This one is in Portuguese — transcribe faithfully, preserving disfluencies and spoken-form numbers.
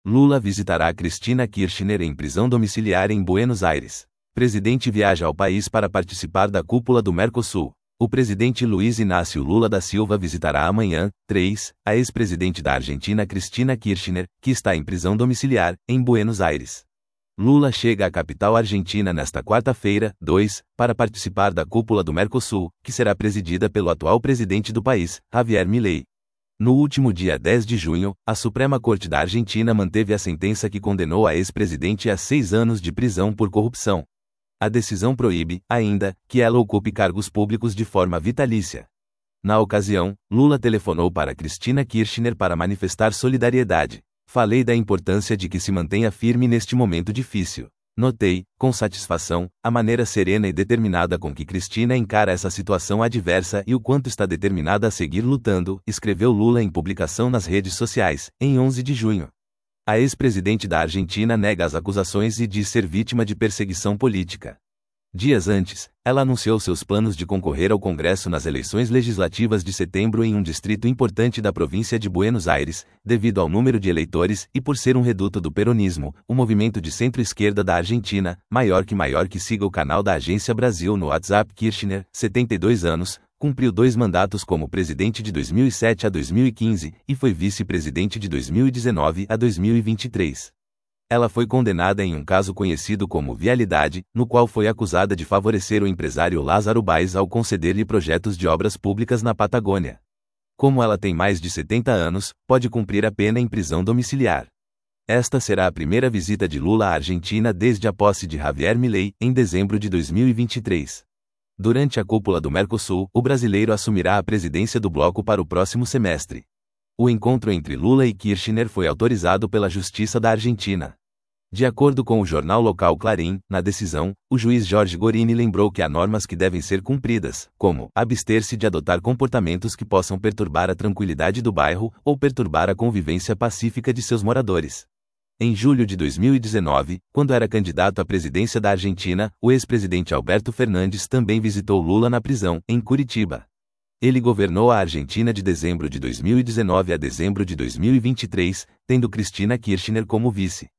Lula visitará Cristina Kirchner em prisão domiciliar em Buenos Aires. Presidente viaja ao país para participar da cúpula do Mercosul. O presidente Luiz Inácio Lula da Silva visitará amanhã, três, a ex-presidente da Argentina Cristina Kirchner, que está em prisão domiciliar, em Buenos Aires. Lula chega à capital argentina nesta quarta-feira, dois, para participar da cúpula do Mercosul, que será presidida pelo atual presidente do país, Javier Milei. No último dia dez de junho, a Suprema Corte da Argentina manteve a sentença que condenou a ex-presidente a seis anos de prisão por corrupção. A decisão proíbe, ainda, que ela ocupe cargos públicos de forma vitalícia. Na ocasião, Lula telefonou para Cristina Kirchner para manifestar solidariedade. Falei da importância de que se mantenha firme neste momento difícil. Notei, com satisfação, a maneira serena e determinada com que Cristina encara essa situação adversa e o quanto está determinada a seguir lutando, escreveu Lula em publicação nas redes sociais, em onze de junho. A ex-presidente da Argentina nega as acusações e diz ser vítima de perseguição política. Dias antes, ela anunciou seus planos de concorrer ao Congresso nas eleições legislativas de setembro em um distrito importante da província de Buenos Aires, devido ao número de eleitores e por ser um reduto do peronismo, o movimento de centro-esquerda da Argentina, maior que maior que siga o canal da Agência Brasil no WhatsApp. Kirchner, setenta e dois anos, cumpriu dois mandatos como presidente de dois mil e sete a dois mil e quinze e foi vice-presidente de dois mil e dezenove a dois mil e vinte e três. Ela foi condenada em um caso conhecido como Vialidade, no qual foi acusada de favorecer o empresário Lázaro Báez ao conceder-lhe projetos de obras públicas na Patagônia. Como ela tem mais de setenta anos, pode cumprir a pena em prisão domiciliar. Esta será a primeira visita de Lula à Argentina desde a posse de Javier Milei, em dezembro de dois mil e vinte e três. Durante a cúpula do Mercosul, o brasileiro assumirá a presidência do bloco para o próximo semestre. O encontro entre Lula e Kirchner foi autorizado pela Justiça da Argentina. De acordo com o jornal local Clarín, na decisão, o juiz Jorge Gorini lembrou que há normas que devem ser cumpridas, como abster-se de adotar comportamentos que possam perturbar a tranquilidade do bairro ou perturbar a convivência pacífica de seus moradores. Em julho de dois mil e dezenove, quando era candidato à presidência da Argentina, o ex-presidente Alberto Fernandes também visitou Lula na prisão, em Curitiba. Ele governou a Argentina de dezembro de dois mil e dezenove a dezembro de dois mil e vinte e três, tendo Cristina Kirchner como vice.